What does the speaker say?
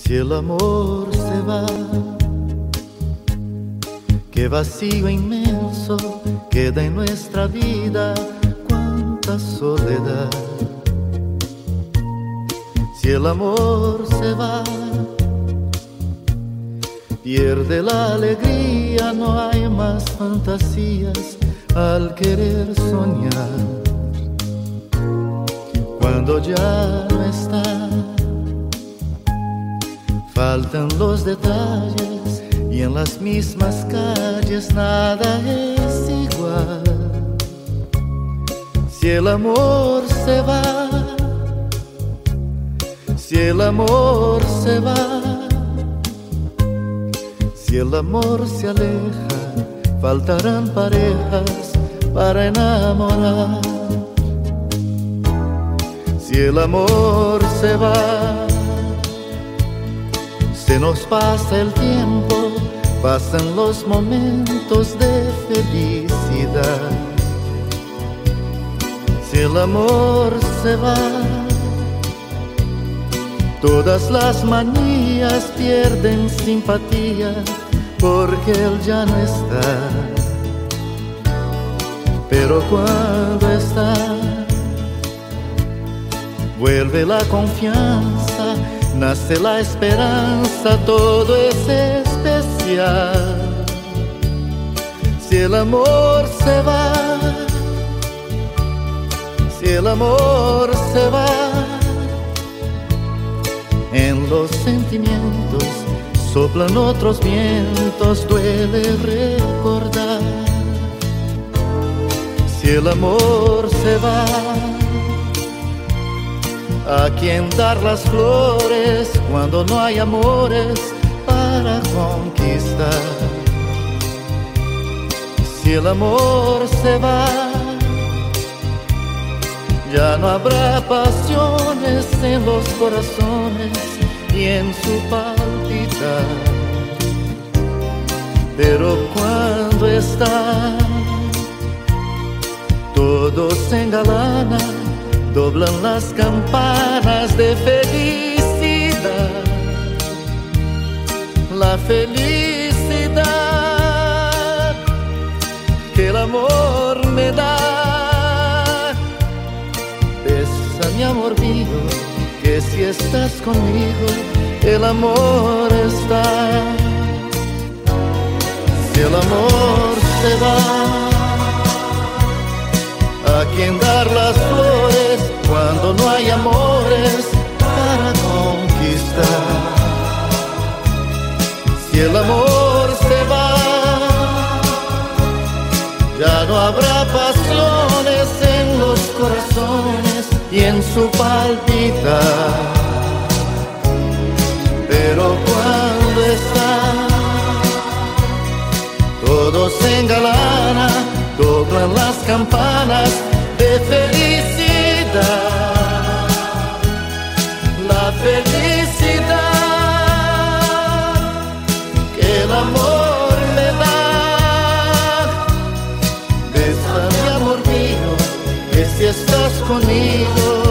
Si el amor se va, qué vacío inmenso queda en nuestra vida, cuánta soledad. Si el amor se va, pierde la alegría, no hay más fantasías al querer soñar. Cuando ya no está, faltan los detalles y en las mismas calles nada es igual. Si el amor se va, si el amor se va, si el amor se aleja, faltarán parejas para enamorar. Si el amor se va, se nos pasa el tiempo, pasan los momentos de felicidad. Si el amor se va, todas las manías pierden simpatía, porque él ya no está. Pero cuando está, vuelve la confianza, nace la esperanza, todo es especial. Si el amor se va, si el amor se va, en los sentimientos soplan otros vientos, duele recordar. Si el amor se va, ¿a quién dar las flores cuando no hay amores para conquistar? Si el amor se va, ya no habrá pasiones en los corazones y en su palpitar. Pero cuando está, todo se engalana, doblan las campanas de felicidad. La felicidad que el amor me da. Besa mi amor mío, que si estás conmigo, el amor está. Si el amor se va, ¿a quién dar las flores cuando no hay amores para conquistar? Si el amor se va, ya no habrá pasiones en los corazones y en su palpitar. Pero cuando está, todo se engalana, doblan las campanas de felicidad. La felicidad que el amor me da. Besa mi amor mío, que si estás conmigo,